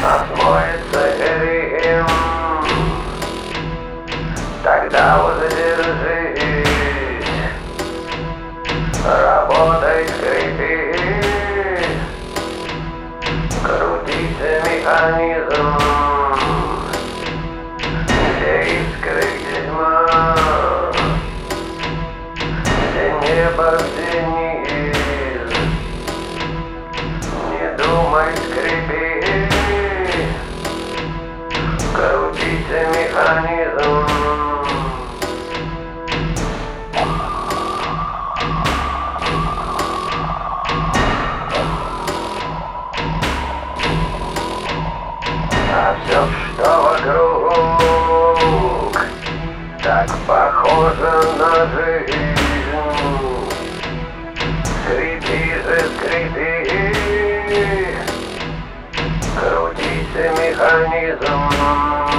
Освоится Рим, тогда воздержись, работай, скрипи, крутится механизм, где искры, где тьма, где небо, где низ. Не думай, скрипи, крутится механизм. А все, что вокруг, так похоже на жизнь. Скрипи же, скрипи, крутится механизм.